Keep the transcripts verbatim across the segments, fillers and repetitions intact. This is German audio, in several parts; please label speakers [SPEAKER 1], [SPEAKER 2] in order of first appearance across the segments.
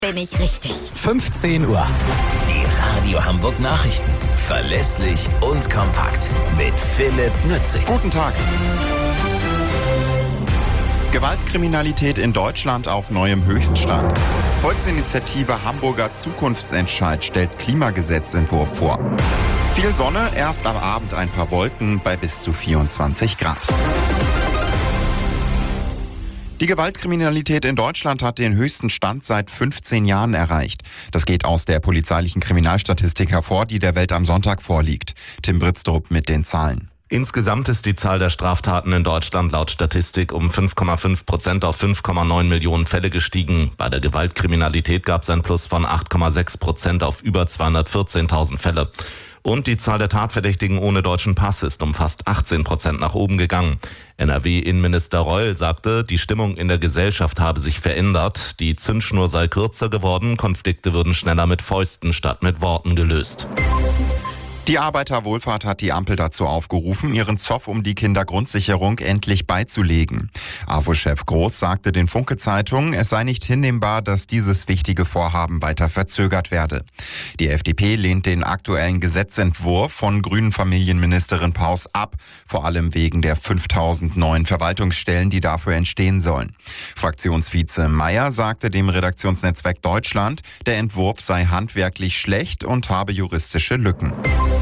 [SPEAKER 1] bin ich richtig.
[SPEAKER 2] fünfzehn Uhr.
[SPEAKER 3] Die Radio Hamburg Nachrichten. Verlässlich und kompakt. Mit Philipp Nützig.
[SPEAKER 4] Guten Tag. Gewaltkriminalität in Deutschland auf neuem Höchststand. Volksinitiative Hamburger Zukunftsentscheid stellt Klimagesetzentwurf vor. Viel Sonne, erst am Abend ein paar Wolken bei bis zu vierundzwanzig Grad. Die Gewaltkriminalität in Deutschland hat den höchsten Stand seit fünfzehn Jahren erreicht. Das geht aus der polizeilichen Kriminalstatistik hervor, die der Welt am Sonntag vorliegt. Tim Britztrup mit den Zahlen.
[SPEAKER 5] Insgesamt ist die Zahl der Straftaten in Deutschland laut Statistik um fünf Komma fünf Prozent auf fünf Komma neun Millionen Fälle gestiegen. Bei der Gewaltkriminalität gab es ein Plus von acht Komma sechs Prozent auf über zweihundertvierzehntausend Fälle. Und die Zahl der Tatverdächtigen ohne deutschen Pass ist um fast achtzehn Prozent nach oben gegangen. N R W-Innenminister Reul sagte, die Stimmung in der Gesellschaft habe sich verändert. Die Zündschnur sei kürzer geworden, Konflikte würden schneller mit Fäusten statt mit Worten gelöst.
[SPEAKER 4] Die Arbeiterwohlfahrt hat die Ampel dazu aufgerufen, ihren Zoff um die Kindergrundsicherung endlich beizulegen. A W O-Chef Groß sagte den Funke-Zeitungen, es sei nicht hinnehmbar, dass dieses wichtige Vorhaben weiter verzögert werde. Die F D P lehnt den aktuellen Gesetzentwurf von grünen Familienministerin Paus ab, vor allem wegen der fünftausend neuen Verwaltungsstellen, die dafür entstehen sollen. Fraktionsvize Mayer sagte dem Redaktionsnetzwerk Deutschland, der Entwurf sei handwerklich schlecht und habe juristische Lücken.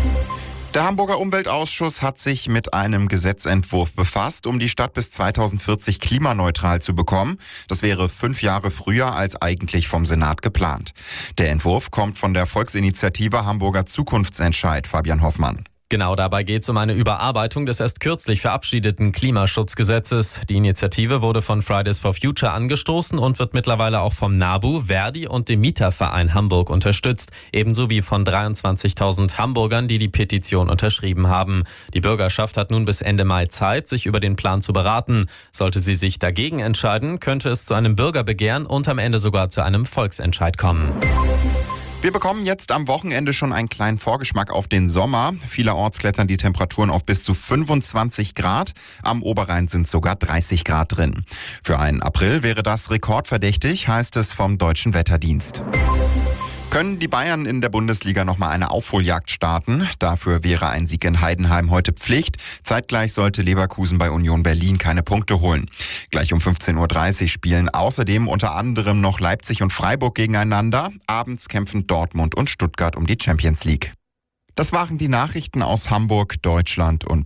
[SPEAKER 4] Der Hamburger Umweltausschuss hat sich mit einem Gesetzentwurf befasst, um die Stadt bis zweitausendvierzig klimaneutral zu bekommen. Das wäre fünf Jahre früher als eigentlich vom Senat geplant. Der Entwurf kommt von der Volksinitiative Hamburger Zukunftsentscheid, Fabian Hoffmann.
[SPEAKER 6] Genau, dabei geht es um eine Überarbeitung des erst kürzlich verabschiedeten Klimaschutzgesetzes. Die Initiative wurde von Fridays for Future angestoßen und wird mittlerweile auch vom NABU, Verdi und dem Mieterverein Hamburg unterstützt. Ebenso wie von dreiundzwanzigtausend Hamburgern, die die Petition unterschrieben haben. Die Bürgerschaft hat nun bis Ende Mai Zeit, sich über den Plan zu beraten. Sollte sie sich dagegen entscheiden, könnte es zu einem Bürgerbegehren und am Ende sogar zu einem Volksentscheid kommen.
[SPEAKER 4] Wir bekommen jetzt am Wochenende schon einen kleinen Vorgeschmack auf den Sommer. Vielerorts klettern die Temperaturen auf bis zu fünfundzwanzig Grad. Am Oberrhein sind sogar dreißig Grad drin. Für einen April wäre das rekordverdächtig, heißt es vom Deutschen Wetterdienst. Können die Bayern in der Bundesliga nochmal eine Aufholjagd starten? Dafür wäre ein Sieg in Heidenheim heute Pflicht. Zeitgleich sollte Leverkusen bei Union Berlin keine Punkte holen. Gleich um fünfzehn Uhr dreißig spielen außerdem unter anderem noch Leipzig und Freiburg gegeneinander. Abends kämpfen Dortmund und Stuttgart um die Champions League. Das waren die Nachrichten aus Hamburg, Deutschland und